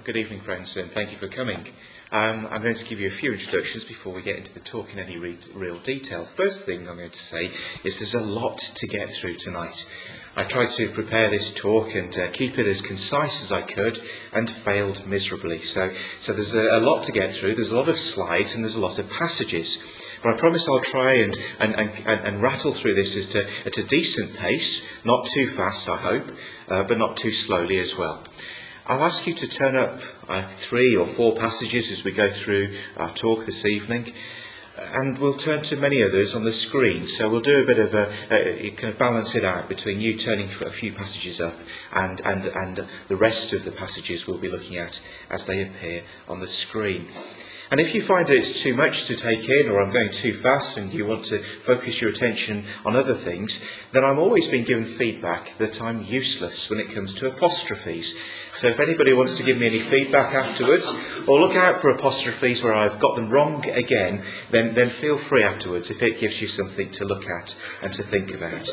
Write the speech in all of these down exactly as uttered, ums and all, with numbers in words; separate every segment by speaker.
Speaker 1: Good evening, friends, and thank you for coming. Um, I'm going to give you a few introductions before we get into the talk in any re- real detail. First thing I'm going to say is there's a lot to get through tonight. I tried to prepare this talk and uh, keep it as concise as I could and failed miserably. So, so there's a, a lot to get through. There's a lot of slides and there's a lot of passages. But I promise I'll try and, and, and, and rattle through this at a, at a decent pace, not too fast, I hope, uh, but not too slowly as well. I'll ask you to turn up uh, three or four passages as we go through our talk this evening, and we'll turn to many others on the screen. So we'll do a bit of a, a you kind of balance it out between you turning a few passages up and, and, and the rest of the passages we'll be looking at as they appear on the screen. And if you find that it's too much to take in, or I'm going too fast and you want to focus your attention on other things, then I'm always being given feedback that I'm useless when it comes to apostrophes. So if anybody wants to give me any feedback afterwards, or look out for apostrophes where I've got them wrong again, then, then feel free afterwards if it gives you something to look at and to think about.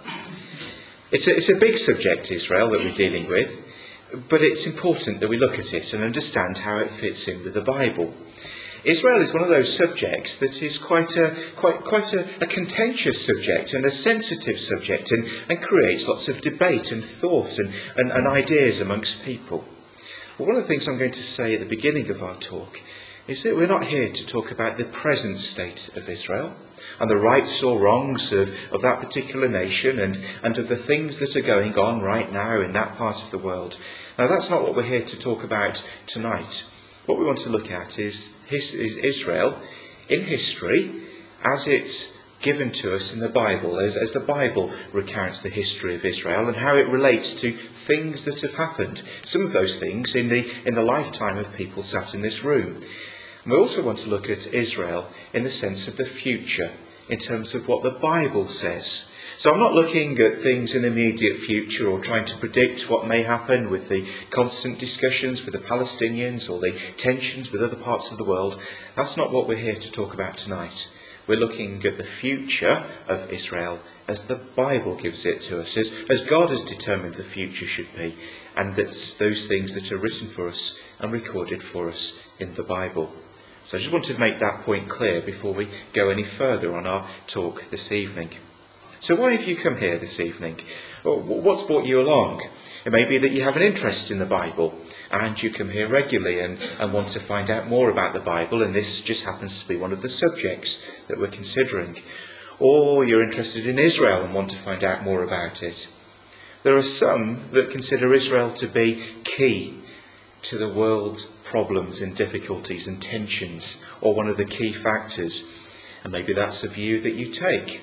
Speaker 1: It's a, it's a big subject, Israel, that we're dealing with, but it's important that we look at it and understand how it fits in with the Bible. Israel is one of those subjects that is quite a quite quite a, a contentious subject and a sensitive subject, and, and creates lots of debate and thought and, and, and ideas amongst people. Well, one of the things I'm going to say at the beginning of our talk is that we're not here to talk about the present state of Israel and the rights or wrongs of, of that particular nation and, and of the things that are going on right now in that part of the world. Now, that's not what we're here to talk about tonight. What we want to look at is, his, is Israel in history as it's given to us in the Bible, as, as the Bible recounts the history of Israel and how it relates to things that have happened. Some of those things in the, in the lifetime of people sat in this room. And we also want to look at Israel in the sense of the future, in terms of what the Bible says. So I'm not looking at things in the immediate future or trying to predict what may happen with the constant discussions with the Palestinians or the tensions with other parts of the world. That's not what we're here to talk about tonight. We're looking at the future of Israel as the Bible gives it to us, as, as God has determined the future should be, and that's those things that are written for us and recorded for us in the Bible. So I just wanted to make that point clear before we go any further on our talk this evening. So why have you come here this evening? What's brought you along? It may be that you have an interest in the Bible and you come here regularly and, and want to find out more about the Bible, and this just happens to be one of the subjects that we're considering. Or you're interested in Israel and want to find out more about it. There are some that consider Israel to be key to the world's problems and difficulties and tensions, or one of the key factors. And maybe that's a view that you take.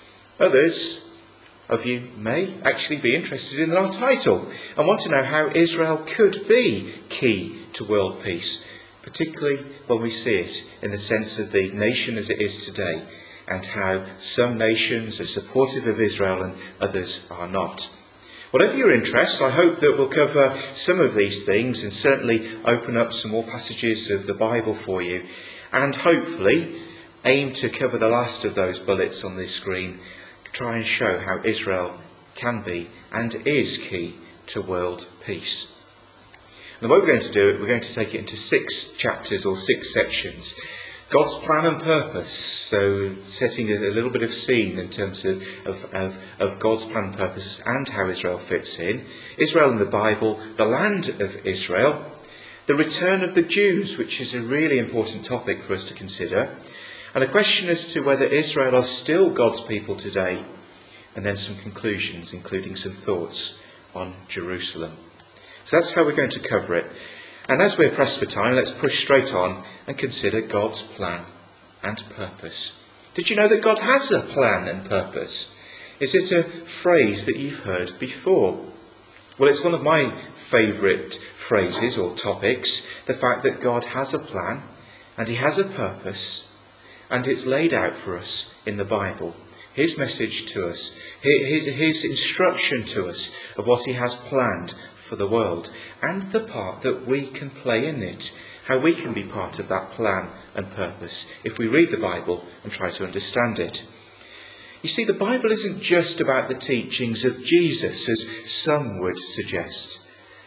Speaker 1: Others of you may actually be interested in our title and want to know how Israel could be key to world peace, particularly when we see it in the sense of the nation as it is today, and how some nations are supportive of Israel and others are not. Whatever your interests, I hope that we'll cover some of these things and certainly open up some more passages of the Bible for you, and hopefully aim to cover the last of those bullets on this screen. Try and show how Israel can be and is key to world peace. And the way we're going to do it, we're going to take it into six chapters or six sections. God's plan and purpose, so setting a little bit of scene in terms of, of, of, of God's plan and purpose and how Israel fits in. Israel in the Bible, the land of Israel, the return of the Jews, which is a really important topic for us to consider, and a question as to whether Israel are still God's people today, and then some conclusions, including some thoughts on Jerusalem. So that's how we're going to cover it. And as we're pressed for time, let's push straight on and consider God's plan and purpose. Did you know that God has a plan and purpose? Is it a phrase that you've heard before? Well, it's one of my favourite phrases or topics, the fact that God has a plan and he has a purpose, and it's laid out for us in the Bible. His message to us, his, his instruction to us of what he has planned for the world, and the part that we can play in it, how we can be part of that plan and purpose if we read the Bible and try to understand it. You see, the Bible isn't just about the teachings of Jesus, as some would suggest.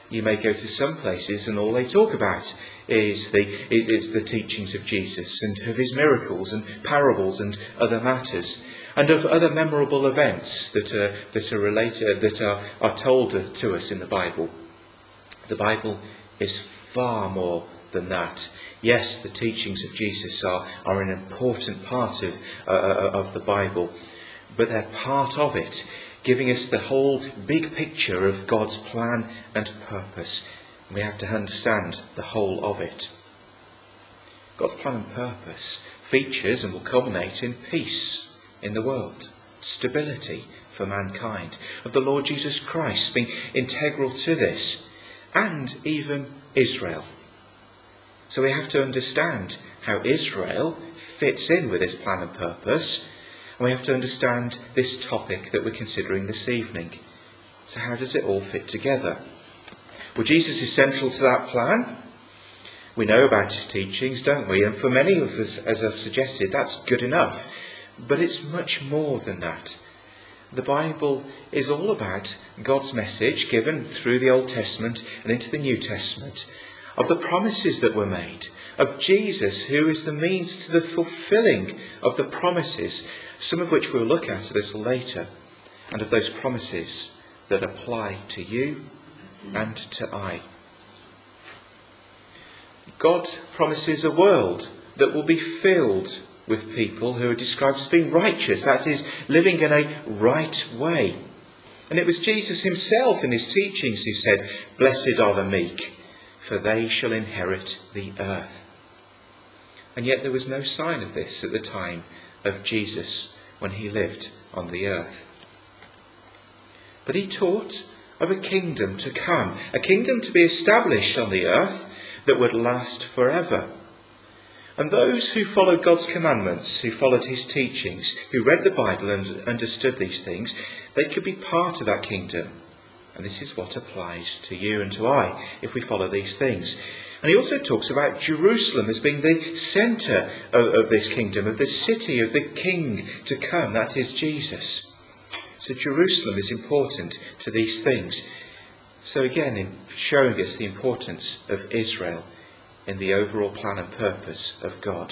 Speaker 1: You may go to some places and all they talk about is the, is the teachings of Jesus and of his miracles and parables and other matters, and of other memorable events that are, that are related, that are, are told to us in the Bible. The Bible is far more than that. Yes, the teachings of Jesus are, are an important part of, uh, of the Bible, but they're part of it, giving us the whole big picture of God's plan and purpose. And we have to understand the whole of it. God's plan and purpose features and will culminate in peace in the world, stability for mankind, of the Lord Jesus Christ being integral to this, and even Israel. So we have to understand how Israel fits in with this plan and purpose, and we have to understand this topic that we're considering this evening. So how does it all fit together? Well, Jesus is central to that plan. We know about his teachings, don't we? And for many of us, as I've suggested, that's good enough. But it's much more than that. The Bible is all about God's message given through the Old Testament and into the New Testament, of the promises that were made, of Jesus, who is the means to the fulfilling of the promises, some of which we'll look at a little later, and of those promises that apply to you and to I. God promises a world that will be filled with people who are described as being righteous, that is, living in a right way. And it was Jesus himself in his teachings who said, "Blessed are the meek, for they shall inherit the earth." And yet there was no sign of this at the time of Jesus when he lived on the earth. But he taught of a kingdom to come, a kingdom to be established on the earth that would last forever. And those who followed God's commandments, who followed his teachings, who read the Bible and understood these things, they could be part of that kingdom. And this is what applies to you and to I, if we follow these things. And he also talks about Jerusalem as being the centre of, of this kingdom, of the city of the king to come, that is Jesus. So Jerusalem is important to these things. So again, in showing us the importance of Israel in the overall plan and purpose of God.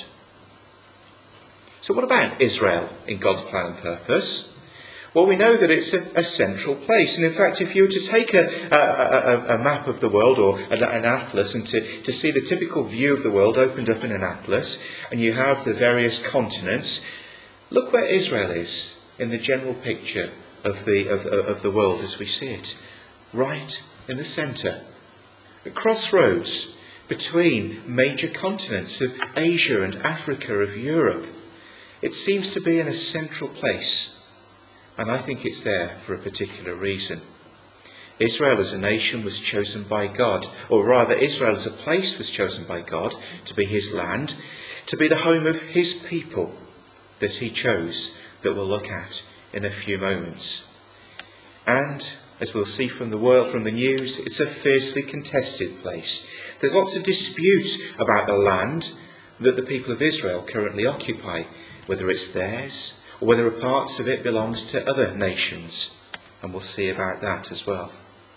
Speaker 1: So what about Israel in God's plan and purpose? Well, we know that it's a, a central place. And in fact, if you were to take a, a, a, a map of the world or an, an atlas and to, to see the typical view of the world opened up in an atlas, and you have the various continents, look where Israel is in the general picture of the, of, of the world as we see it. Right in the centre. At crossroads between major continents of Asia and Africa, of Europe. It seems to be in a central place, and I think it's there for a particular reason. Israel as a nation was chosen by God, or rather Israel as a place was chosen by God to be his land, to be the home of his people that he chose, that we'll look at in a few moments. And as we'll see from the world, from the news, it's a fiercely contested place. There's lots of dispute about the land that the people of Israel currently occupy, whether it's theirs or whether parts of it belongs to other nations. And we'll see about that as well.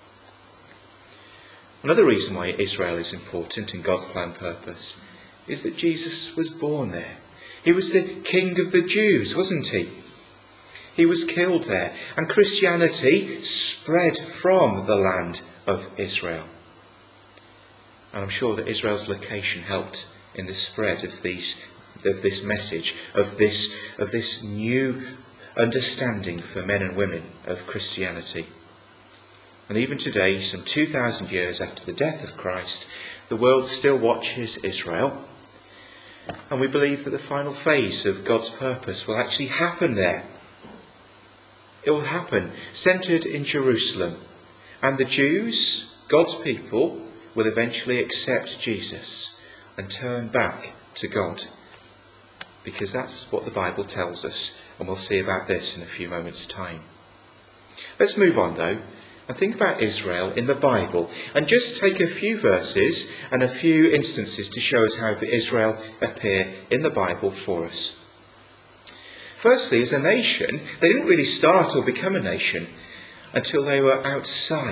Speaker 1: Another reason why Israel is important in God's plan and purpose is that Jesus was born there. He was the King of the Jews, wasn't he? He was killed there, and Christianity spread from the land of Israel. And I'm sure that Israel's location helped in the spread of these, of this message, of this, of this new understanding for men and women of Christianity. And even today, some two thousand years after the death of Christ, the world still watches Israel. And we believe that the final phase of God's purpose will actually happen there. It will happen centred in Jerusalem. And the Jews, God's people, will eventually accept Jesus and turn back to God. Because that's what the Bible tells us. And we'll see about this in a few moments' time. Let's move on though and think about Israel in the Bible. And just take a few verses and a few instances to show us how Israel appear in the Bible for us. Firstly, as a nation, they didn't really start or become a nation until they were outside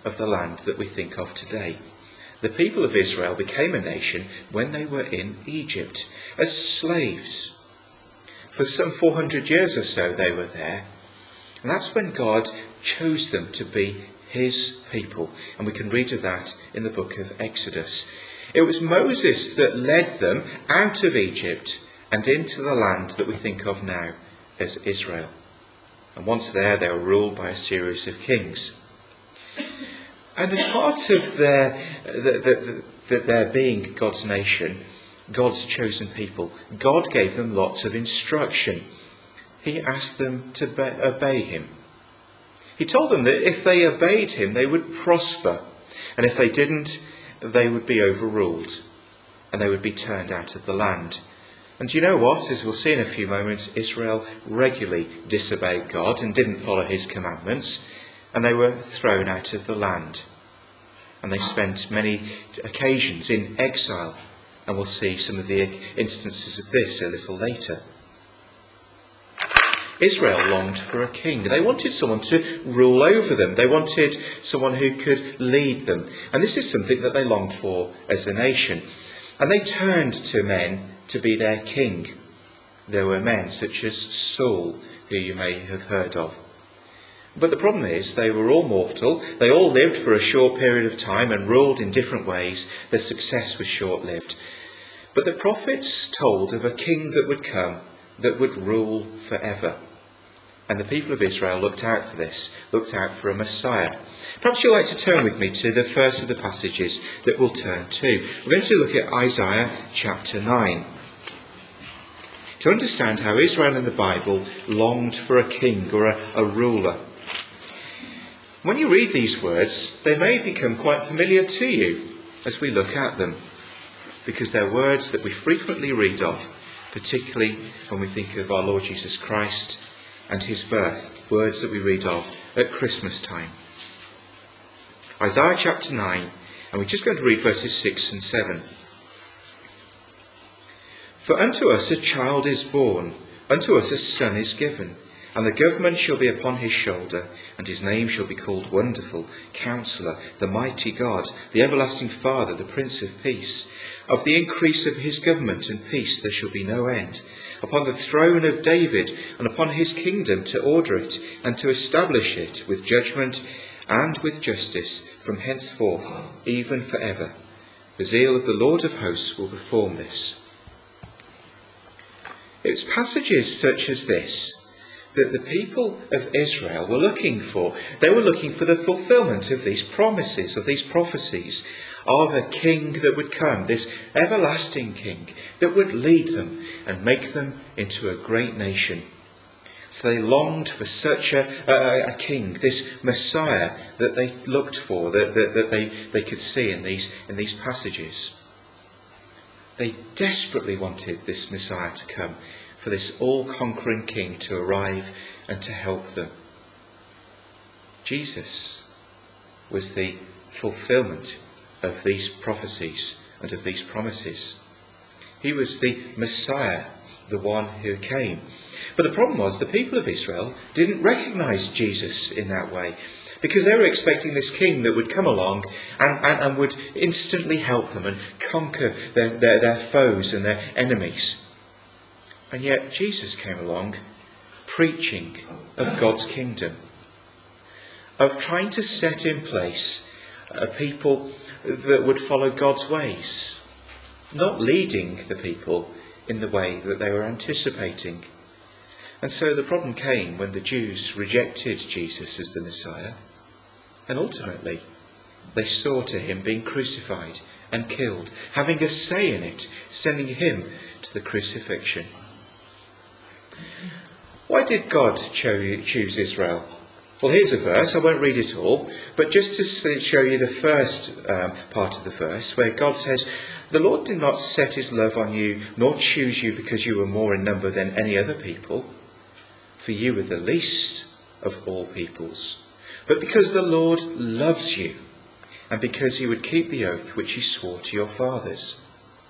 Speaker 1: of the land that we think of today. The people of Israel became a nation when they were in Egypt as slaves. For some four hundred years or so they were there. And that's when God chose them to be his people. And we can read of that in the book of Exodus. It was Moses that led them out of Egypt and into the land that we think of now as Israel. And once there, they were ruled by a series of kings. And as part of their, the, the, the, their being God's nation, God's chosen people, God gave them lots of instruction. He asked them to be- obey him. He told them that if they obeyed him, they would prosper. And if they didn't, they would be overruled. And they would be turned out of the land. And you know what? As we'll see in a few moments, Israel regularly disobeyed God and didn't follow his commandments. And they were thrown out of the land. And they spent many occasions in exile. And we'll see some of the instances of this a little later. Israel longed for a king. They wanted someone to rule over them. They wanted someone who could lead them. And this is something that they longed for as a nation. And they turned to men to be their king. There were men such as Saul, who you may have heard of. But the problem is they were all mortal. They all lived for a short period of time and ruled in different ways. Their success was short-lived. But the prophets told of a king that would come, that would rule forever. And the people of Israel looked out for this, looked out for a Messiah. Perhaps you'd like to turn with me to the first of the passages that we'll turn to. We're going to look at Isaiah chapter nine. To understand how Israel in the Bible longed for a king or a, a ruler. When you read these words, they may become quite familiar to you as we look at them, because they're words that we frequently read of, particularly when we think of our Lord Jesus Christ and his birth, words that we read of at Christmas time. Isaiah chapter nine, and we're just going to read verses six and seven. For unto us a child is born, unto us a son is given, and the government shall be upon his shoulder, and his name shall be called Wonderful, Counsellor, the Mighty God, the Everlasting Father, the Prince of Peace. Of the increase of his government and peace there shall be no end, upon the throne of David, and upon his kingdom, to order it, and to establish it with judgment and with justice from henceforth, even forever. The zeal of the Lord of hosts will perform this. It's passages such as this that the people of Israel were looking for. They were looking for the fulfillment of these promises, of these prophecies, of a king that would come, this everlasting king that would lead them and make them into a great nation. So they longed for such a, a, a king, this Messiah that they looked for, that, that, that they, they could see in these, in these passages. They desperately wanted this Messiah to come, for this all-conquering king to arrive and to help them. Jesus was the fulfillment of these prophecies and of these promises. He was the Messiah, the one who came. But the problem was the people of Israel didn't recognise Jesus in that way, because they were expecting this king that would come along and, and, and would instantly help them and conquer their, their, their foes and their enemies. And yet Jesus came along preaching of God's kingdom, of trying to set in place a people that would follow God's ways, not leading the people in the way that they were anticipating. And so the problem came when the Jews rejected Jesus as the Messiah, and ultimately they saw to him being crucified and killed, having a say in it, sending him to the crucifixion. Why did God choose Israel? Well, here's a verse. I won't read it all, but just to show you the first um, part of the verse, where God says, "The Lord did not set his love on you, nor choose you because you were more in number than any other people, for you were the least of all peoples, but because the Lord loves you, and because he would keep the oath which he swore to your fathers."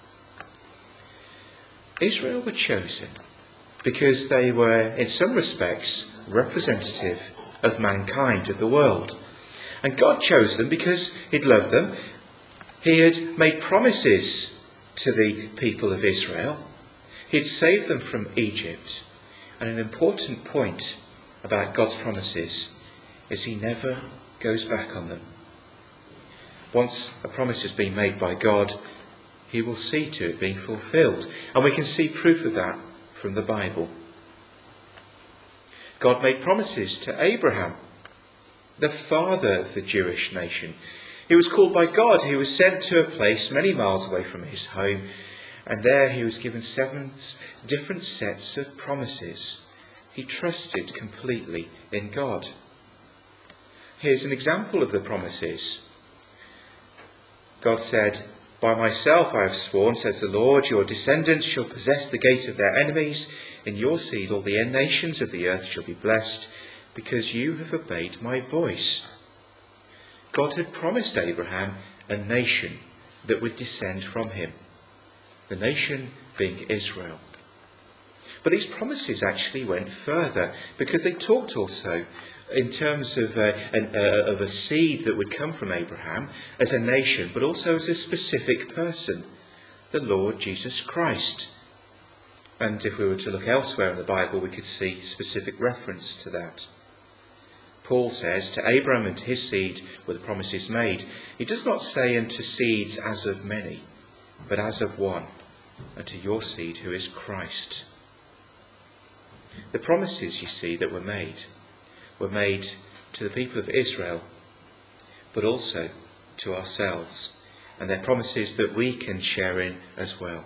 Speaker 1: Israel were chosen because they were, in some respects, representative of mankind, of the world. And God chose them because he'd loved them. He had made promises to the people of Israel. He'd saved them from Egypt. And an important point about God's promises is he never goes back on them. Once a promise has been made by God, he will see to it being fulfilled. And we can see proof of that from the Bible. God made promises to Abraham, the father of the Jewish nation. He was called by God. He was sent to a place many miles away from his home. And there he was given seven different sets of promises. He trusted completely in God. Here's an example of the promises. God said, "By myself I have sworn, says the Lord, your descendants shall possess the gate of their enemies. In your seed all the nations of the earth shall be blessed, because you have obeyed my voice." God had promised Abraham a nation that would descend from him, the nation being Israel. But these promises actually went further, because they talked also in terms of a, an, uh, of a seed that would come from Abraham as a nation, but also as a specific person, the Lord Jesus Christ. And if we were to look elsewhere in the Bible, we could see specific reference to that. Paul says, to Abraham and to his seed were the promises made. He does not say unto seeds as of many, but as of one, and to your seed who is Christ. The promises, you see, that were made, were made to the people of Israel, but also to ourselves. And they're promises that we can share in as well.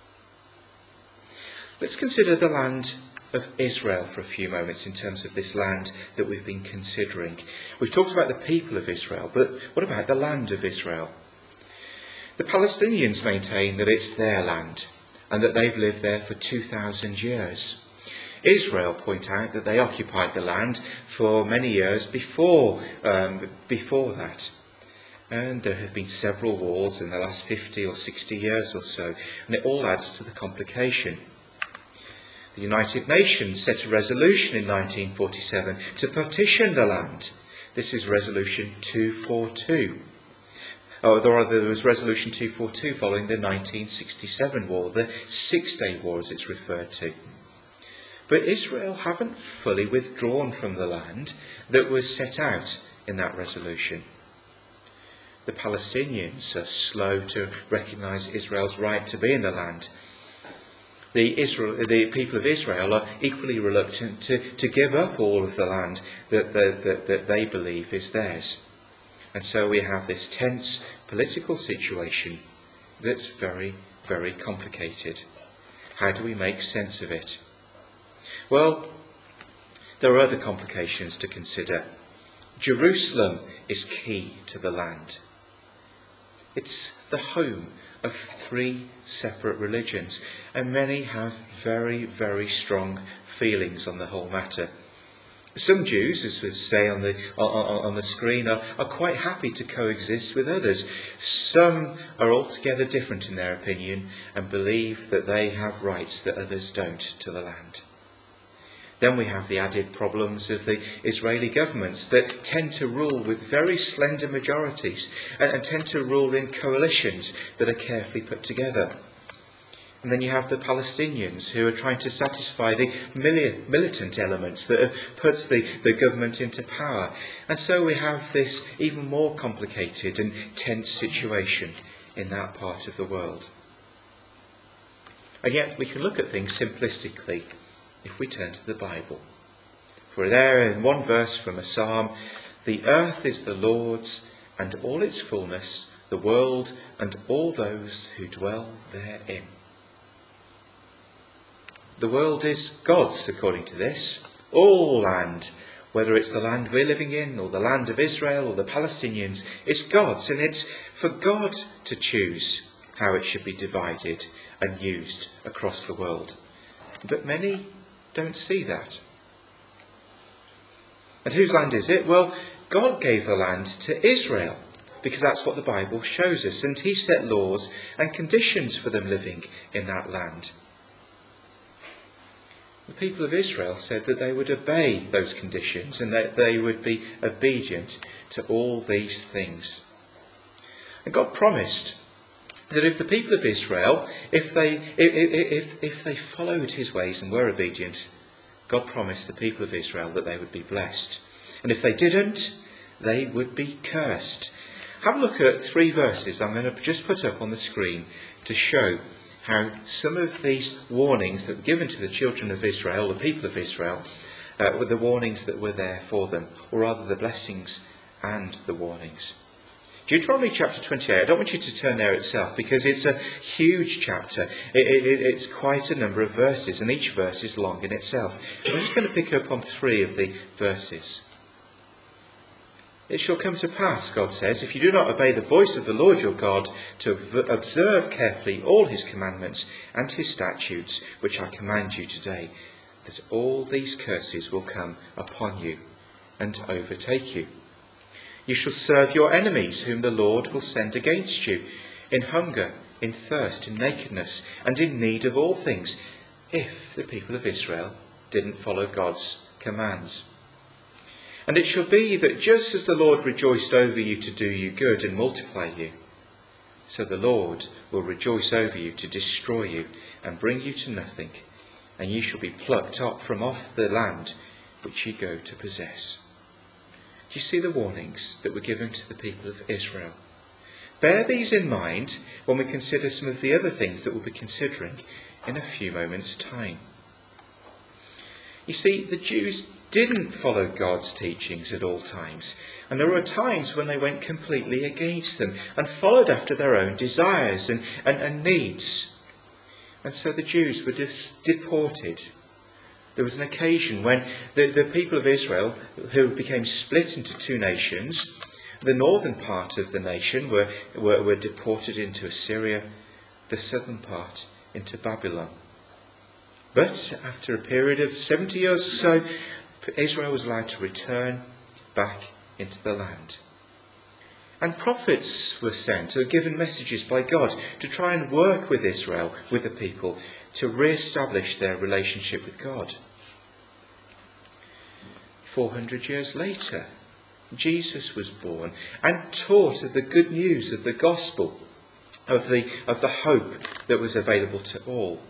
Speaker 1: Let's consider the land of Israel for a few moments in terms of this land that we've been considering. We've talked about the people of Israel, but what about the land of Israel? The Palestinians maintain that it's their land and that they've lived there for two thousand years. Israel point out that they occupied the land for many years before, um, before that. And there have been several wars in the last fifty or sixty years or so, and it all adds to the complication. The United Nations set a resolution in nineteen forty-seven to partition the land. This is Resolution two forty-two. Oh, there was Resolution two forty-two following the nineteen sixty-seven war, the Six-Day War as it's referred to. But Israel haven't fully withdrawn from the land that was set out in that resolution. The Palestinians are slow to recognise Israel's right to be in the land. The, Israel, the people of Israel are equally reluctant to, to give up all of the land that, that, that, that they believe is theirs. And so we have this tense political situation that's very, very complicated. How do we make sense of it? Well, there are other complications to consider. Jerusalem is key to the land. It's the home of three separate religions, and many have very, very strong feelings on the whole matter. Some Jews, as we say on the on, on the screen, are, are quite happy to coexist with others. Some are altogether different in their opinion and believe that they have rights that others don't to the land. Then we have the added problems of the Israeli governments that tend to rule with very slender majorities and, and tend to rule in coalitions that are carefully put together. And then you have the Palestinians who are trying to satisfy the mili- militant elements that have put the, the government into power. And so we have this even more complicated and tense situation in that part of the world. And yet we can look at things simplistically if we turn to the Bible. For there in one verse from a psalm, the earth is the Lord's and all its fullness, the world and all those who dwell therein. The world is God's, according to this. All land, whether it's the land we're living in or the land of Israel or the Palestinians, it's God's, and it's for God to choose how it should be divided and used across the world. But many don't see that. And whose land is it? Well, God gave the land to Israel, because that's what the Bible shows us, and he set laws and conditions for them living in that land. The people of Israel said that they would obey those conditions and that they would be obedient to all these things. And God promised that if the people of Israel, if they, if, if, if they followed his ways and were obedient, God promised the people of Israel that they would be blessed. And if they didn't, they would be cursed. Have a look at three verses I'm going to just put up on the screen to show how some of these warnings that were given to the children of Israel, the people of Israel, uh, were the warnings that were there for them, or rather the blessings and the warnings. Deuteronomy chapter twenty-eight, I don't want you to turn there itself because it's a huge chapter. It, it, it's quite a number of verses and each verse is long in itself. I'm just going to pick up on three of the verses. It shall come to pass, God says, if you do not obey the voice of the Lord your God, to observe carefully all his commandments and his statutes, which I command you today, that all these curses will come upon you and overtake you. You shall serve your enemies, whom the Lord will send against you, in hunger, in thirst, in nakedness, and in need of all things, if the people of Israel didn't follow God's commands. And it shall be that just as the Lord rejoiced over you to do you good and multiply you, so the Lord will rejoice over you to destroy you and bring you to nothing, and you shall be plucked up from off the land which ye go to possess. Do you see the warnings that were given to the people of Israel? Bear these in mind when we consider some of the other things that we'll be considering in a few moments' time. You see, the Jews didn't follow God's teachings at all times, and there were times when they went completely against them and followed after their own desires and, and, and needs. And so the Jews were dis- deported. There was an occasion when the, the people of Israel, who became split into two nations, the northern part of the nation were, were, were deported into Assyria, the southern part into Babylon. But after a period of seventy years or so, Israel was allowed to return back into the land. And prophets were sent, or given messages by God to try and work with Israel, with the people, to re-establish their relationship with God. Four hundred years later, Jesus was born and taught of the good news of the gospel, of the, of the hope that was available to all.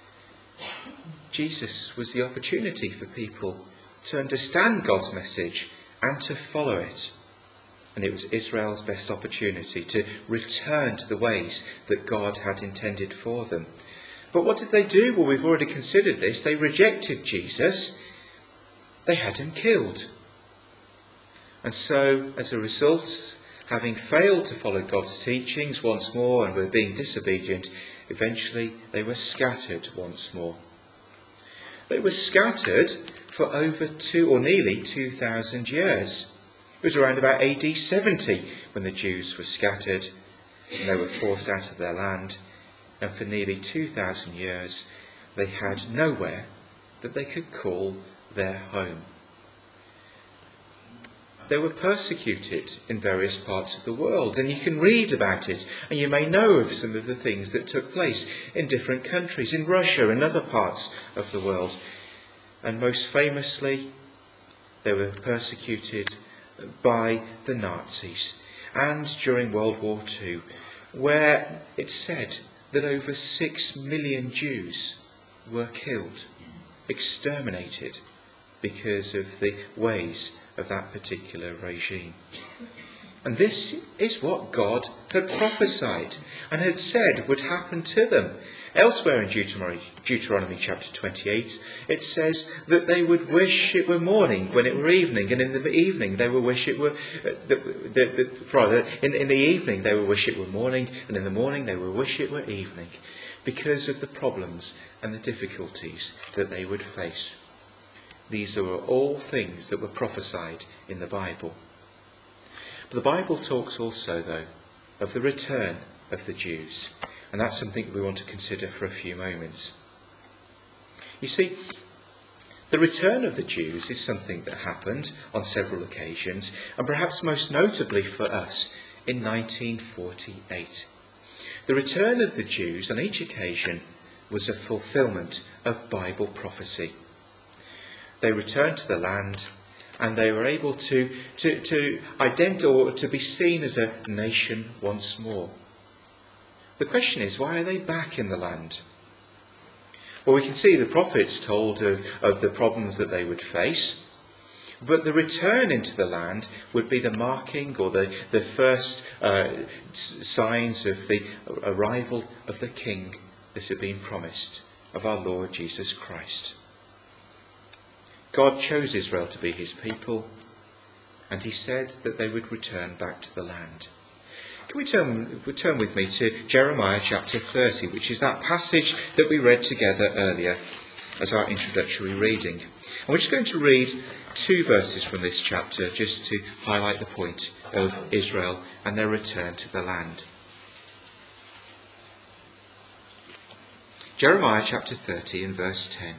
Speaker 1: Jesus was the opportunity for people to understand God's message and to follow it. And it was Israel's best opportunity to return to the ways that God had intended for them. But what did they do? Well, we've already considered this. They rejected Jesus. They had him killed. And so, as a result, having failed to follow God's teachings once more and were being disobedient, eventually they were scattered once more. They were scattered for over two or nearly two thousand years. It was around about A D seventy when the Jews were scattered and they were forced out of their land. And for nearly two thousand years they had nowhere that they could call their home. They were persecuted in various parts of the world, and you can read about it, and you may know of some of the things that took place in different countries, in Russia and other parts of the world. And most famously, they were persecuted by the Nazis, and during World War Two, where it's said that over six million Jews were killed, exterminated, because of the ways of that particular regime. And this is what God had prophesied and had said would happen to them. Elsewhere in Deuteronomy, Deuteronomy chapter twenty-eight, it says that they would wish it were morning when it were evening, and in the evening they would wish it were, uh, the, the, the, rather, in, in the evening they would wish it were morning, and in the morning they would wish it were evening, because of the problems and the difficulties that they would face. These are all things that were prophesied in the Bible. But the Bible talks also, though, of the return of the Jews. And that's something we want to consider for a few moments. You see, the return of the Jews is something that happened on several occasions, and perhaps most notably for us in nineteen forty-eight. The return of the Jews on each occasion was a fulfilment of Bible prophecy. they returned to the land, and they were able to, to, to identify or to be seen as a nation once more. The question is, why are they back in the land? Well, we can see the prophets told of, of the problems that they would face, but the return into the land would be the marking or the, the first uh, signs of the arrival of the King that had been promised, of our Lord Jesus Christ. God chose Israel to be his people, and he said that they would return back to the land. Can we turn, turn with me to Jeremiah chapter thirty, which is that passage that we read together earlier as our introductory reading. And we're just going to read two verses from this chapter just to highlight the point of Israel and their return to the land. Jeremiah chapter thirty and verse ten.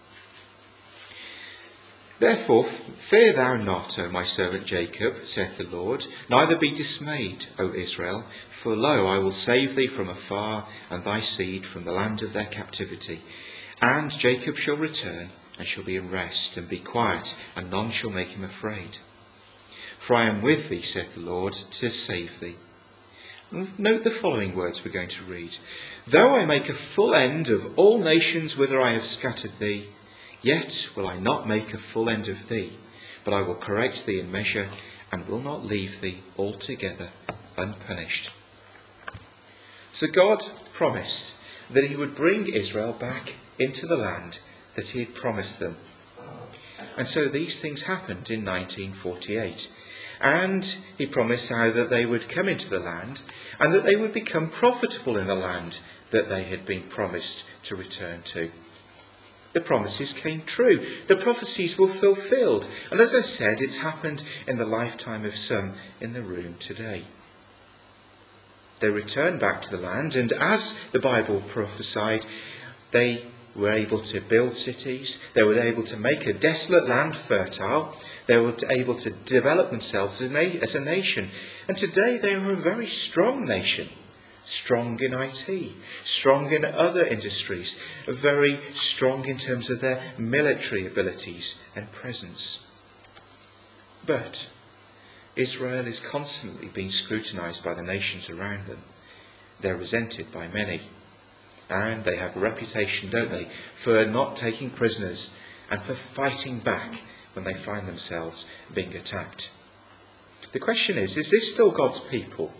Speaker 1: Therefore fear thou not, O my servant Jacob, saith the Lord, neither be dismayed, O Israel, for lo, I will save thee from afar, and thy seed from the land of their captivity. And Jacob shall return, and shall be in rest, and be quiet, and none shall make him afraid. For I am with thee, saith the Lord, to save thee. And note the following words we're going to read. Though I make a full end of all nations whither I have scattered thee, yet will I not make a full end of thee, but I will correct thee in measure, and will not leave thee altogether unpunished. So God promised that he would bring Israel back into the land that he had promised them. And so these things happened in nineteen forty-eight. And he promised how that they would come into the land, and that they would become profitable in the land that they had been promised to return to. The promises came true. The prophecies were fulfilled. And as I said, it's happened in the lifetime of some in the room today. They returned back to the land, and as the Bible prophesied, they were able to build cities. They were able to make a desolate land fertile. They were able to develop themselves as a nation. And today they are a very strong nation. Strong in I T, strong in other industries, very strong in terms of their military abilities and presence. But Israel is constantly being scrutinised by the nations around them. They're resented by many. And they have a reputation, don't they, for not taking prisoners and for fighting back when they find themselves being attacked. The question is, is this still God's people?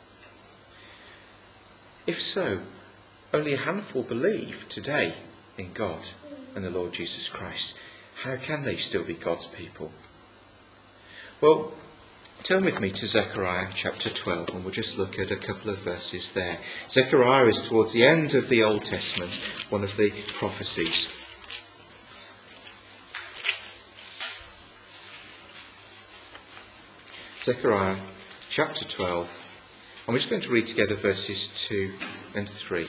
Speaker 1: If so, only a handful believe today in God and the Lord Jesus Christ. How can they still be God's people? Well, turn with me to Zechariah chapter twelve, and we'll just look at a couple of verses there. Zechariah is towards the end of the Old Testament, one of the prophecies. Zechariah chapter twelve. And we're just going to read together verses two and three.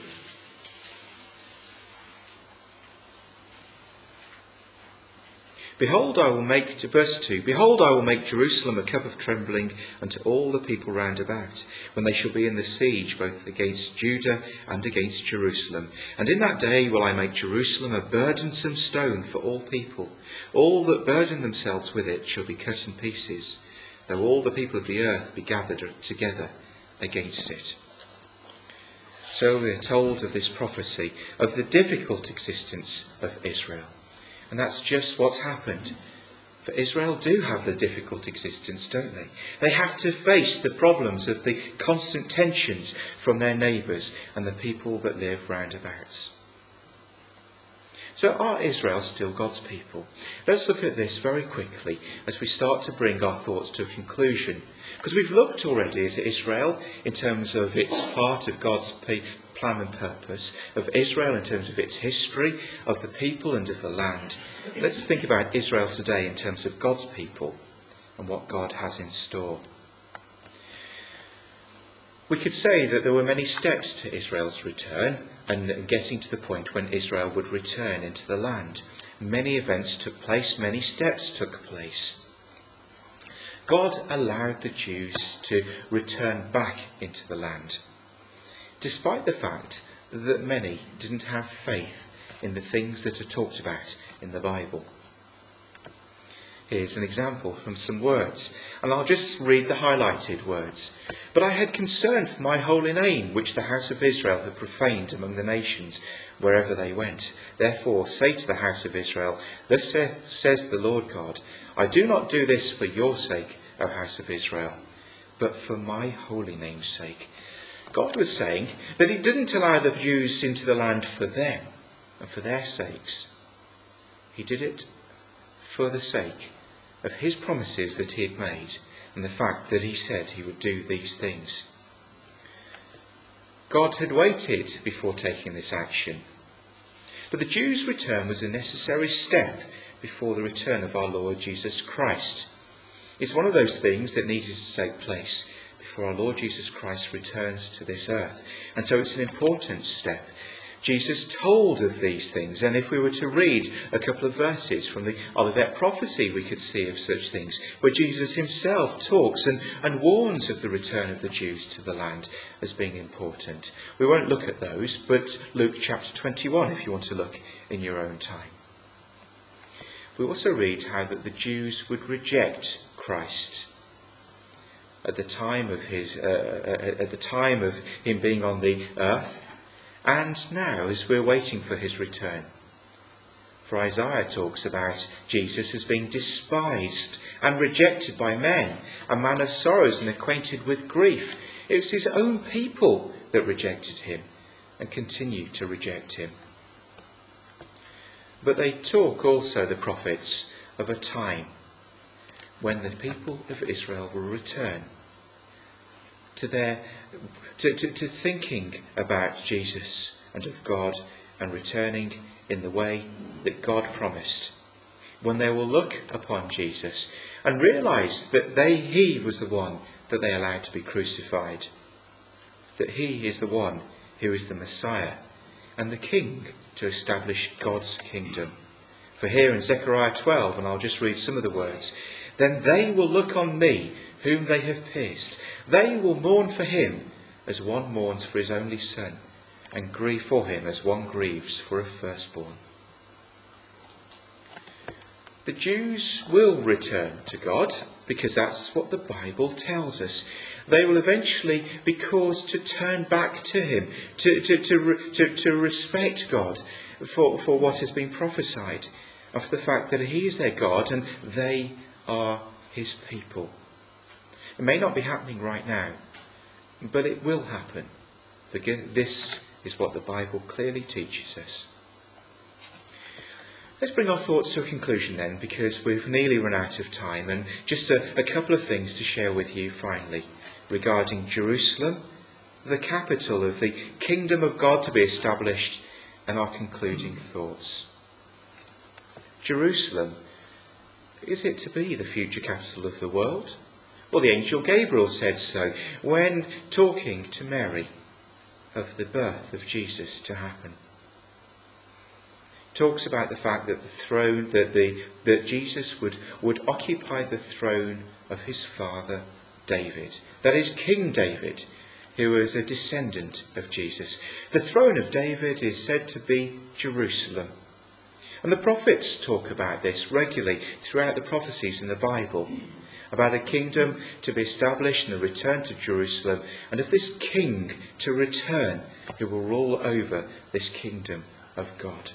Speaker 1: Behold, I will make, verse two, Behold, I will make Jerusalem a cup of trembling unto all the people round about, when they shall be in the siege both against Judah and against Jerusalem. And in that day will I make Jerusalem a burdensome stone for all people. All that burden themselves with it shall be cut in pieces, though all the people of the earth be gathered together against it. So we are told of this prophecy, of the difficult existence of Israel. And that's just what's happened. For Israel do have a difficult existence, don't they? They have to face the problems of the constant tensions from their neighbours and the people that live round about. So are Israel still God's people? Let's look at this very quickly as we start to bring our thoughts to a conclusion. Because we've looked already at Israel in terms of its part of God's plan and purpose, of Israel in terms of its history, of the people and of the land. Let's think about Israel today in terms of God's people and what God has in store. We could say that there were many steps to Israel's return and getting to the point when Israel would return into the land. Many events took place, many steps took place. God allowed the Jews to return back into the land, despite the fact that many didn't have faith in the things that are talked about in the Bible. Here's an example from some words, and I'll just read the highlighted words. But I had concern for my holy name, which the house of Israel had profaned among the nations wherever they went. Therefore say to the house of Israel, thus saith, says the Lord God, I do not do this for your sake, O house of Israel, but for my holy name's sake. God was saying that he didn't allow the Jews into the land for them and for their sakes. He did it for the sake of his promises that he had made and the fact that he said he would do these things. God had waited before taking this action. But the Jews' return was a necessary step before the return of our Lord Jesus Christ. It's one of those things that needed to take place before our Lord Jesus Christ returns to this earth. And so it's an important step. Jesus told of these things, and if we were to read a couple of verses from the Olivet prophecy, we could see of such things, where Jesus himself talks and, and warns of the return of the Jews to the land as being important. We won't look at those, but Luke chapter twenty-one, if you want to look in your own time. We also read how that the Jews would reject Christ at the time of his, uh, at the time of him being on the earth. And now, as we're waiting for his return. For Isaiah talks about Jesus as being despised and rejected by men, a man of sorrows and acquainted with grief. It was his own people that rejected him and continue to reject him. But they talk also, the prophets, of a time when the people of Israel will return to their to, to, to thinking about Jesus and of God and returning in the way that God promised. When they will look upon Jesus and realise that they he was the one that they allowed to be crucified. That he is the one who is the Messiah and the King to establish God's kingdom. For here in Zechariah twelve, and I'll just read some of the words, then they will look on me whom they have pierced. They will mourn for him as one mourns for his only son, and grieve for him as one grieves for a firstborn. The Jews will return to God, because that's what the Bible tells us. They will eventually be caused to turn back to him, to, to, to, to, to respect God for, for what has been prophesied, and for the fact that he is their God and they are his people. It may not be happening right now, but it will happen. This is what the Bible clearly teaches us. Let's bring our thoughts to a conclusion then, because we've nearly run out of time, and just a, a couple of things to share with you finally regarding Jerusalem, the capital of the kingdom of God to be established, and our concluding thoughts. Jerusalem, is it to be the future capital of the world? Well, the angel Gabriel said so when talking to Mary of the birth of Jesus to happen. Talks about the fact that the throne, that the that Jesus would, would occupy the throne of his father David. That is King David, who was a descendant of Jesus. The throne of David is said to be Jerusalem. And the prophets talk about this regularly throughout the prophecies in the Bible, about a kingdom to be established and a return to Jerusalem, and of this king to return who will rule over this kingdom of God.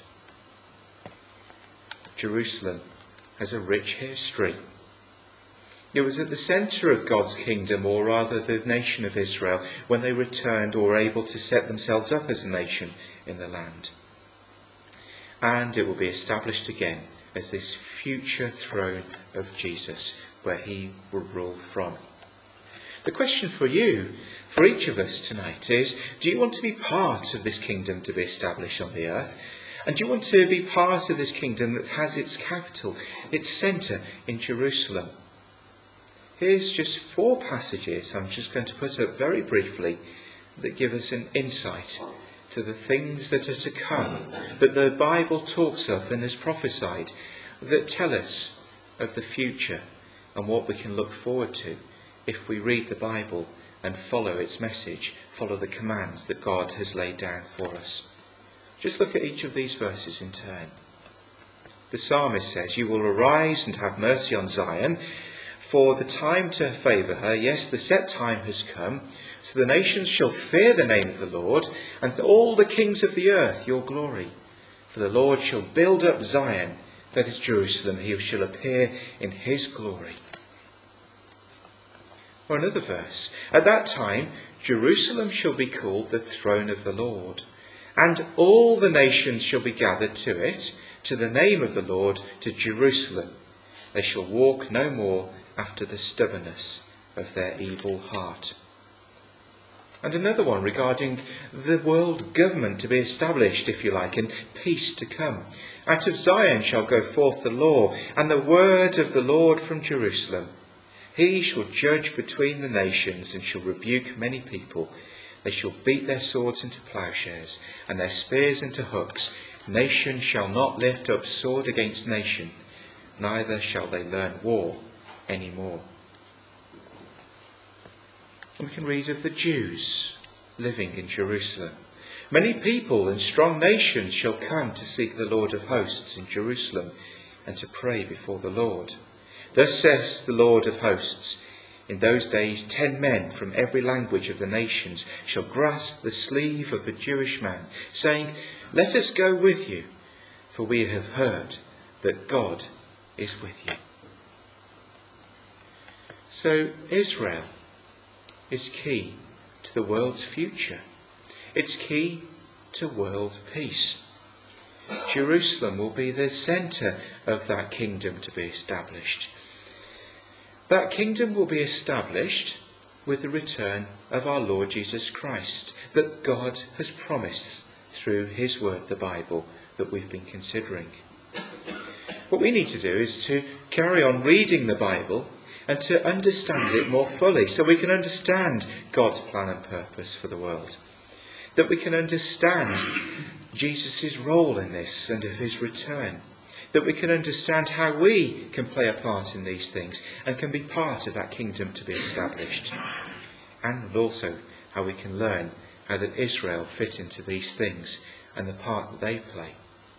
Speaker 1: Jerusalem has a rich history. It was at the centre of God's kingdom, or rather the nation of Israel, when they returned or were able to set themselves up as a nation in the land. And it will be established again as this future throne of Jesus, where he will rule from. The question for you, for each of us tonight is, do you want to be part of this kingdom to be established on the earth? And do you want to be part of this kingdom that has its capital, its centre in Jerusalem? Here's just four passages I'm just going to put up very briefly that give us an insight to the things that are to come, that the Bible talks of and has prophesied, that tell us of the future and what we can look forward to if we read the Bible and follow its message, follow the commands that God has laid down for us. Just look at each of these verses in turn. The psalmist says, "You will arise and have mercy on Zion, for the time to favour her, yes, the set time has come. So the nations shall fear the name of the Lord, and all the kings of the earth your glory. For the Lord shall build up Zion, that is Jerusalem, he shall appear in his glory." Or another verse, "At that time Jerusalem shall be called the throne of the Lord, and all the nations shall be gathered to it, to the name of the Lord, to Jerusalem. They shall walk no more after the stubbornness of their evil heart." And another one regarding the world government to be established, if you like, and peace to come. "Out of Zion shall go forth the law, and the word of the Lord from Jerusalem. He shall judge between the nations, and shall rebuke many people. They shall beat their swords into plowshares, and their spears into hooks. Nation shall not lift up sword against nation, neither shall they learn war any more." And we can read of the Jews living in Jerusalem. "Many people and strong nations shall come to seek the Lord of hosts in Jerusalem, and to pray before the Lord. Thus says the Lord of hosts, in those days ten men from every language of the nations shall grasp the sleeve of a Jewish man, saying, 'Let us go with you, for we have heard that God is with you.'" So Israel is key to the world's future. It's key to world peace. Jerusalem will be the centre of that kingdom to be established. That kingdom will be established with the return of our Lord Jesus Christ, that God has promised through his word, the Bible, that we've been considering. What we need to do is to carry on reading the Bible and to understand it more fully, so we can understand God's plan and purpose for the world. That we can understand Jesus' role in this and of his return. That we can understand how we can play a part in these things and can be part of that kingdom to be established. And also how we can learn how that Israel fit into these things and the part that they play.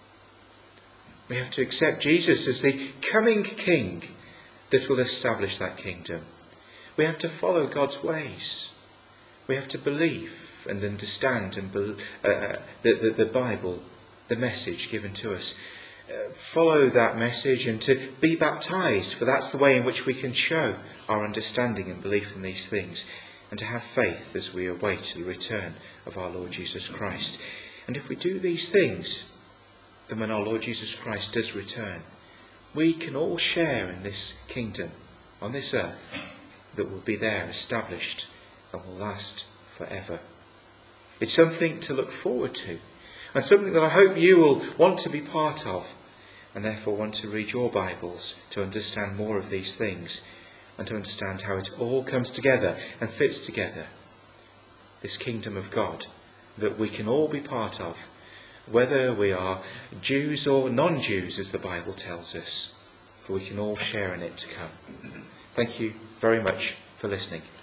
Speaker 1: We have to accept Jesus as the coming King that will establish that kingdom. We have to follow God's ways. We have to believe and understand and be, uh, the, the, the Bible, the message given to us. Uh, follow that message and to be baptised, for that's the way in which we can show our understanding and belief in these things, and to have faith as we await the return of our Lord Jesus Christ. And if we do these things, then when our Lord Jesus Christ does return, we can all share in this kingdom on this earth that will be there established and will last forever. It's something to look forward to, and something that I hope you will want to be part of, and therefore want to read your Bibles to understand more of these things and to understand how it all comes together and fits together. This kingdom of God that we can all be part of, whether we are Jews or non-Jews, as the Bible tells us, for we can all share in it to come. Thank you very much for listening.